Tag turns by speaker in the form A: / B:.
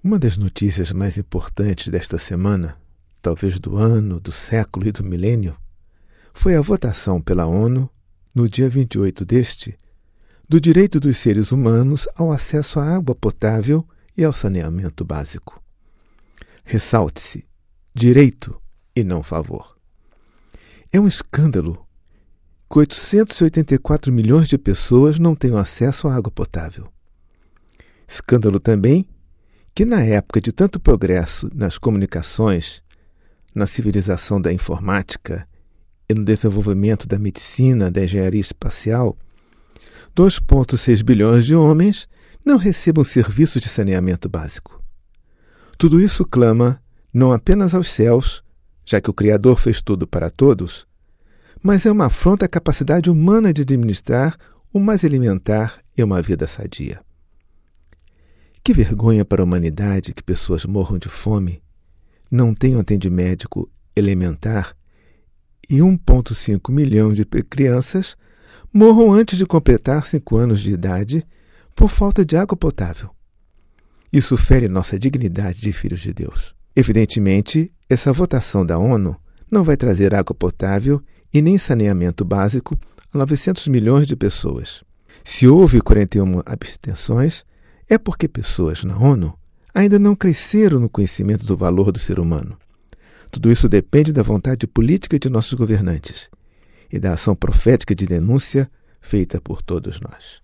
A: Uma das notícias mais importantes desta semana, talvez do ano, do século e do milênio, foi a votação pela ONU, no dia 28 deste, do direito dos seres humanos ao acesso à água potável e ao saneamento básico. Ressalte-se, direito e não favor. É um escândalo que 884 milhões de pessoas não tenham acesso à água potável. Escândalo também que, na época de tanto progresso nas comunicações, na civilização da informática e no desenvolvimento da medicina, da engenharia espacial, 2,6 bilhões de homens não recebam serviços de saneamento básico. Tudo isso clama não apenas aos céus, já que o Criador fez tudo para todos, mas é uma afronta à capacidade humana de administrar o mais elementar e uma vida sadia. Que vergonha para a humanidade que pessoas morram de fome, não tenham atendimento médico elementar e 1,5 milhão de crianças morram antes de completar 5 anos de idade por falta de água potável. Isso fere nossa dignidade de filhos de Deus. Evidentemente, essa votação da ONU não vai trazer água potável e nem saneamento básico a 900 milhões de pessoas. Se houve 41 abstenções, é porque pessoas na ONU ainda não cresceram no conhecimento do valor do ser humano. Tudo isso depende da vontade política de nossos governantes e da ação profética de denúncia feita por todos nós.